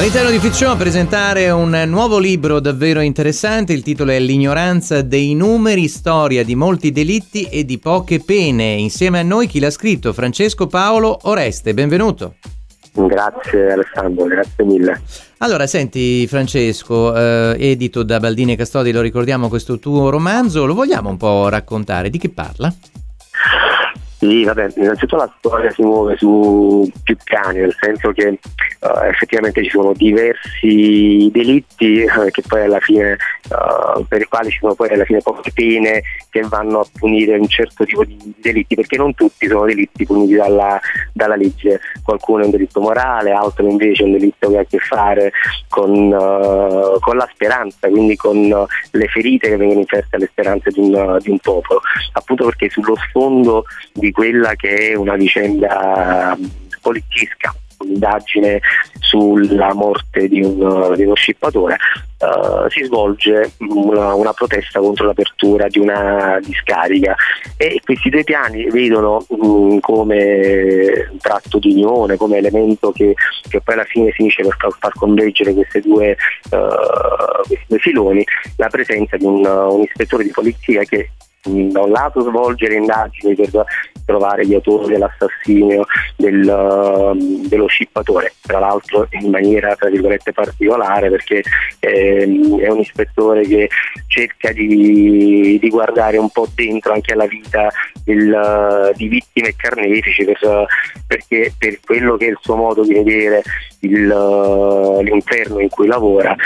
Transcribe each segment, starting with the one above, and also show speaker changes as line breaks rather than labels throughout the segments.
All'interno di Fit Show a presentare un nuovo libro davvero interessante, il titolo è L'ignoranza dei numeri, storia di molti delitti e di poche pene. Insieme a noi chi l'ha scritto? Francesco Paolo Oreste, benvenuto.
Grazie Alessandro, grazie mille.
Allora, senti Francesco, edito da Baldini e Castodi, lo ricordiamo questo tuo romanzo, lo vogliamo un po' raccontare? Di che parla?
Sì, vabbè, innanzitutto la storia si muove su più piani, nel senso che effettivamente ci sono diversi delitti che poi alla fine per i quali ci sono poi alla fine poche pene che vanno a punire un certo tipo di delitti, perché non tutti sono delitti puniti dalla legge, qualcuno è un delitto morale, altro invece è un delitto che ha a che fare con la speranza, quindi con le ferite che vengono inferte alle speranze di un popolo, appunto perché sullo sfondo di quella che è una vicenda poliziesca, un'indagine sulla morte di uno scippatore, si svolge una protesta contro l'apertura di una discarica, e questi due piani vedono come un tratto di unione, come elemento che poi alla fine finisce per far convergere questi due filoni, la presenza di un ispettore di polizia che da un lato svolge le indagini per trovare gli autori dell'assassinio dello scippatore, tra l'altro in maniera tra virgolette particolare, perché è un ispettore che cerca di guardare un po' dentro anche alla vita di vittime e carnefici, perché per quello che è il suo modo di vedere l'inferno in cui lavora,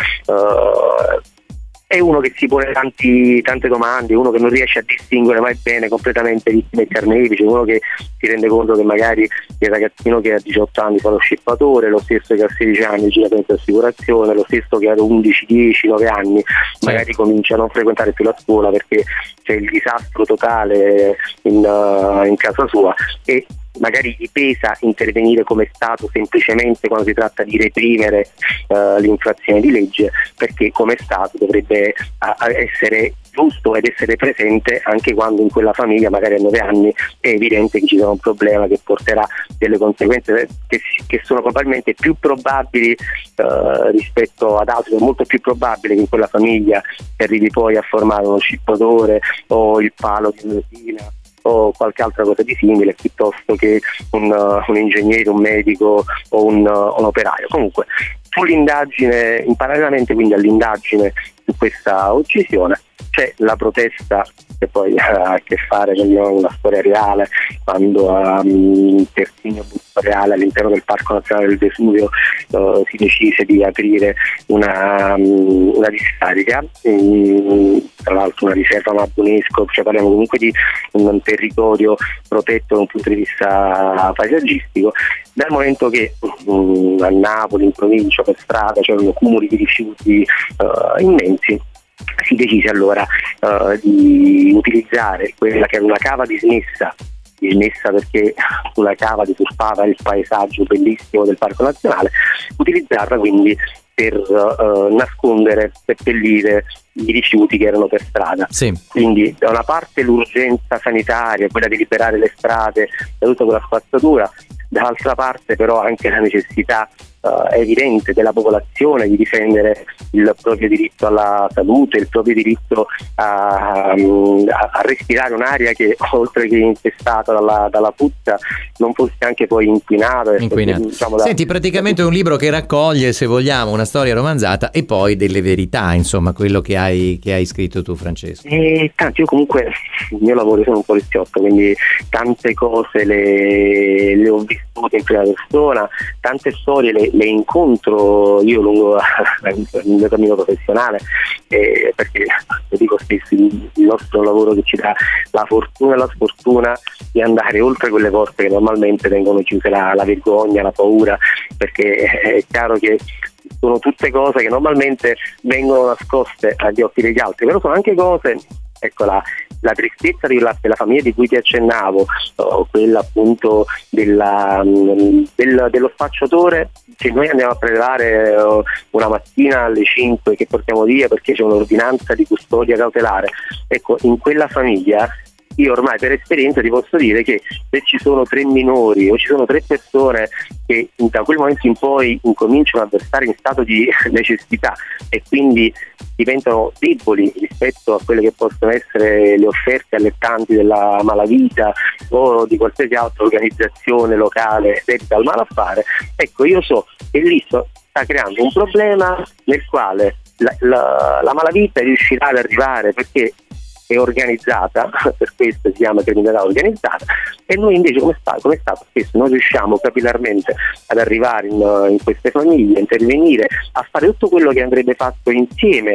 è uno che si pone tante domande, uno che non riesce a distinguere mai bene completamente vittime e carnefici, uno che si rende conto che magari il ragazzino che ha 18 anni fa lo scippatore, lo stesso che ha 16 anni gira senza assicurazione, lo stesso che ha 11, 10, 9 anni magari comincia a non frequentare più la scuola perché c'è il disastro totale in casa sua, e magari gli pesa intervenire come Stato semplicemente quando si tratta di reprimere l'infrazione di legge, perché come Stato dovrebbe essere giusto ed essere presente anche quando in quella famiglia magari a 9 anni è evidente che ci sarà un problema che porterà delle conseguenze che sono probabilmente più probabili rispetto ad altri. È molto più probabile che in quella famiglia si arrivi poi a formare uno scippatore o il palo di un'usina o qualche altra cosa di simile, piuttosto che un ingegnere, un medico o un operaio. Comunque sull'indagine, parallelamente quindi all'indagine su questa uccisione, c'è la protesta che poi ha a che fare con una storia reale, quando a Terzigno Reale, all'interno del Parco Nazionale del Vesuvio, si decise di aprire una discarica, tra l'altro una riserva Mabunesco, cioè parliamo comunque di un territorio protetto da un punto di vista paesaggistico, dal momento che a Napoli, in provincia, per strada c'erano cumuli di rifiuti immensi. Si decise allora di utilizzare quella che era una cava dismessa perché sulla cava deturpava il paesaggio bellissimo del Parco Nazionale, utilizzarla quindi per nascondere, seppellire i rifiuti che erano per strada.
Sì.
Quindi da una parte l'urgenza sanitaria, quella di liberare le strade da tutta quella spazzatura, dall'altra parte però anche la necessità evidente della popolazione di difendere il proprio diritto alla salute, il proprio diritto a respirare un'aria che oltre che infestata dalla puzza non fosse anche poi inquinata. Diciamo,
Senti, praticamente è un libro che raccoglie, se vogliamo, una storia romanzata e poi delle verità, insomma, quello che hai scritto tu, Francesco.
Tanto io comunque il mio lavoro, sono un poliziotto, quindi tante cose le ho vissute in prima persona, tante storie le incontro io lungo il mio cammino professionale, perché lo dico spesso, il nostro lavoro che ci dà la fortuna e la sfortuna di andare oltre quelle porte che normalmente vengono chiuse, la vergogna, la paura, perché è chiaro che sono tutte cose che normalmente vengono nascoste agli occhi degli altri, però sono anche cose, ecco, la tristezza della famiglia di cui ti accennavo, quella appunto dello spacciatore che noi andiamo a prelevare una mattina alle 5 che portiamo via perché c'è un'ordinanza di custodia cautelare. Ecco, in quella famiglia io ormai per esperienza ti posso dire che se ci sono 3 minori o ci sono 3 persone che da quel momento in poi incominciano a versare in stato di necessità e quindi diventano deboli rispetto a quelle che possono essere le offerte allettanti della malavita o di qualsiasi altra organizzazione locale dedita al malaffare, ecco, io so che lì sta creando un problema nel quale la malavita riuscirà ad arrivare perché è organizzata, per questo si chiama criminalità organizzata, e noi invece come Stato spesso non riusciamo capillarmente ad arrivare in queste famiglie, a intervenire, a fare tutto quello che andrebbe fatto insieme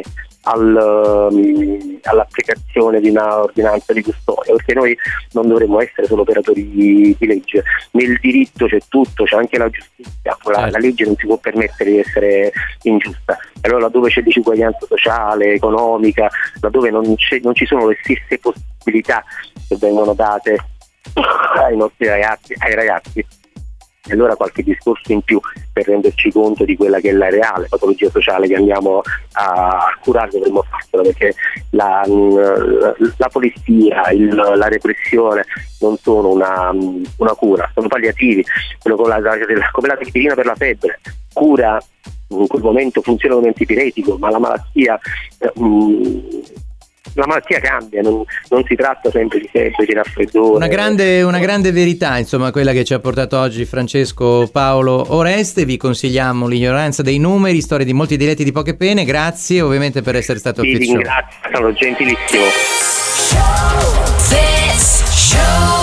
all'applicazione di una ordinanza di custodia, perché noi non dovremmo essere solo operatori di legge, nel diritto c'è tutto, c'è anche la giustizia, la legge non si può permettere di essere ingiusta, allora laddove c'è disuguaglianza sociale, economica, laddove non ci sono le stesse possibilità che vengono date ai nostri ragazzi, e allora qualche discorso in più per renderci conto di quella che è la reale patologia sociale che andiamo a curare dovremmo farlo, perché la polizia, la repressione non sono una cura, sono palliativi, come l'aspirina per la febbre, cura in quel momento funziona come antipiretico, ma la malattia cambia, non si tratta sempre di febbre, di raffreddore.
Una grande verità, insomma, quella che ci ha portato oggi Francesco Paolo Oreste. Vi consigliamo L'ignoranza dei numeri, storie di molti diletti di poche pene. Grazie ovviamente per essere stato qui.
Ringrazio, sono gentilissimo.
Show.